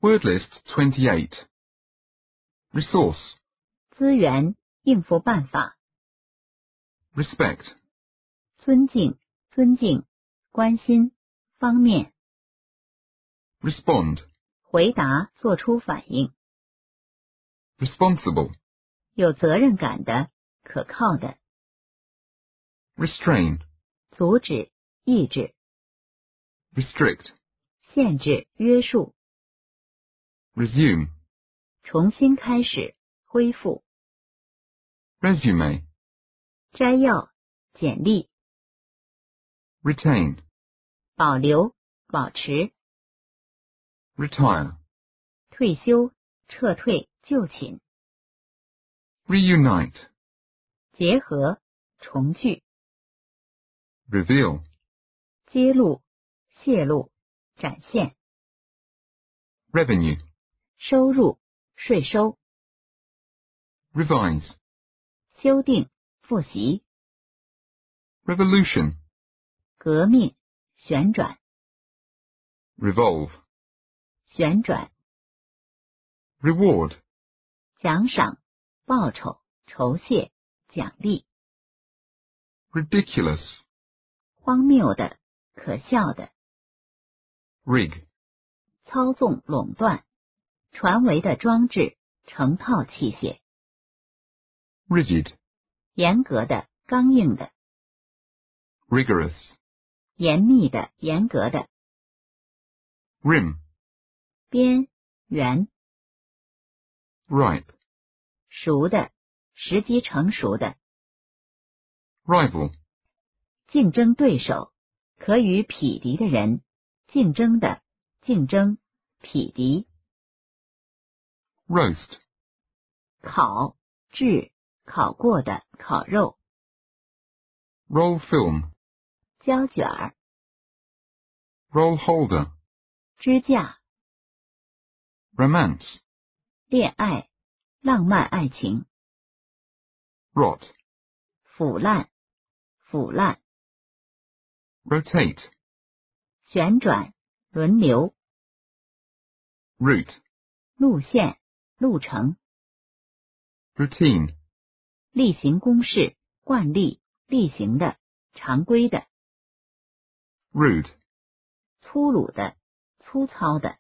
Word list 28. Resource. 资源、应付办法。 Respect. 尊敬、尊敬、关心、方面。 Respond. 回答、做出反应。 Responsible. 有责任感的、可靠的。 Restrain. 阻止、抑制。 Restrict. 限制、约束。 Resume. 重新开始、恢复。 Resume. 摘要、简历。 Retain. 保留、保持。 Retire. 退休、撤退、就寝。 Reunite. 结合、重聚。 Reveal. 揭露、泄露、展现。 Revenue. 收入、税收。 Revise. 修订、复习。 Revolution. 革命、旋转。 Revolve. 旋转。 Reward. 奖赏、报酬、酬谢、奖励。 Ridiculous. 荒谬的、可笑的。 Rig. 操纵、垄断。传为的装置、成套器械。 Rigid. 严格的、刚硬的。 Rigorous. 严密的、严格的。 Rim. 边、缘。 Ripe. 熟的、时机成熟的。 Rival. 竞争对手，可与匹敌的人。竞争的、竞争、匹敌。 Roast. 烤、炙、烤过的、烤肉。 Roll film. 胶卷儿。 Roll holder. 支架。 Romance. 恋爱、浪漫爱情。 Rot. 腐烂、腐烂。 Rotate. 旋转、轮流。 Route. 路线、路程。 Routine. 例行公事、惯例、例行的、常规的。 Rude. 粗鲁的、粗糙的。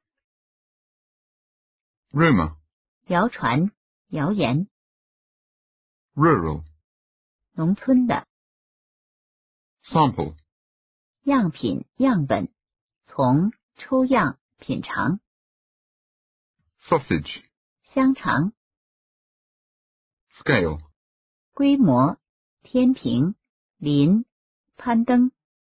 Rumor. 谣传、谣言。 Rural. 农村的。 Sample. 样品、样本。从、抽样、品尝。 Sausage. 香肠。 Scale. 规模、天平、临、攀登。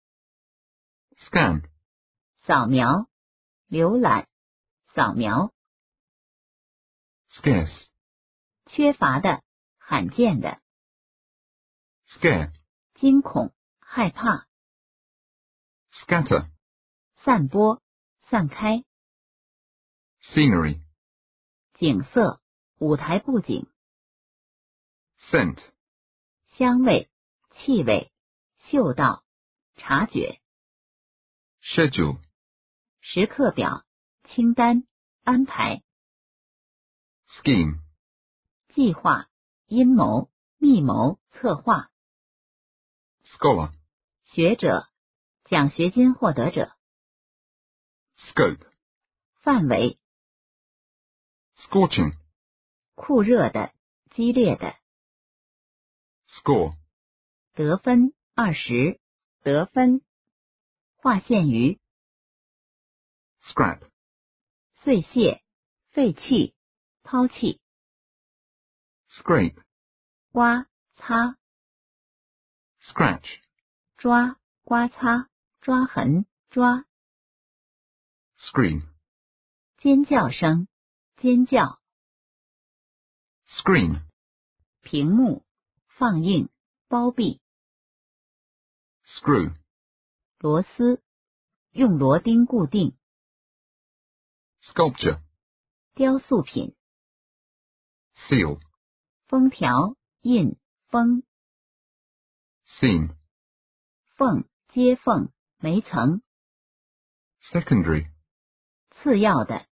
Scan. 扫描、浏览、扫描。 Scarce. 缺乏的、罕见的。 Scare. 惊恐、害怕。 Scatter. 散播、散开。 Scenery. 景色、舞台布景。 Scent. 香味、气味、嗅到、察觉。 Schedule. 时刻表、清单、安排。 Scheme. 计划、阴谋、密谋、策划。 Scholar. 学者、奖学金获得者。 Scope. 范围。 Scorching. 酷热的、激烈的。 Score. 得分、20，得分。划线于。 Scrap. 碎屑、废弃、抛弃。 Scrape. 刮、擦。 Scratch. 抓、刮擦、抓痕、抓。 Scream. 尖叫声、尖叫。 Screen. 屏幕、放映、包庇。 Screw. 螺丝，用螺钉固定。 Sculpture. 雕塑品。 Seal. 封条、印、封。 Seam. 缝、接缝、煤层。 Secondary. 次要的、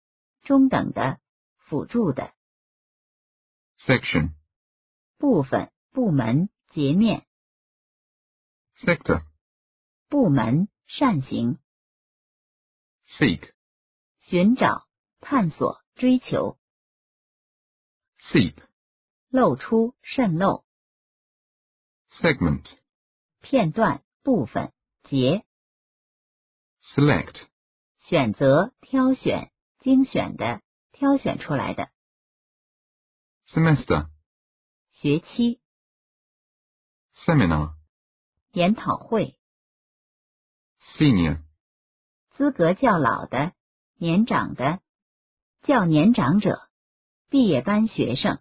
中等的，辅助的。 section, 部分、部门、截面。 sector, 部门、扇形。 seek, 寻找、探索、追求。 seep, 露出、渗漏。 segment, 片段、部分、节。 select, 选择、挑选、精选的、挑选出来的。 semester, 学期。 seminar, 研讨会。 senior, 资格较老的、年长的、较年长者、毕业班学生。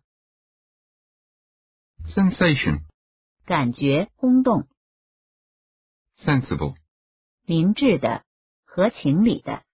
sensation, 感觉、轰动。 sensible, 明智的、合情理的。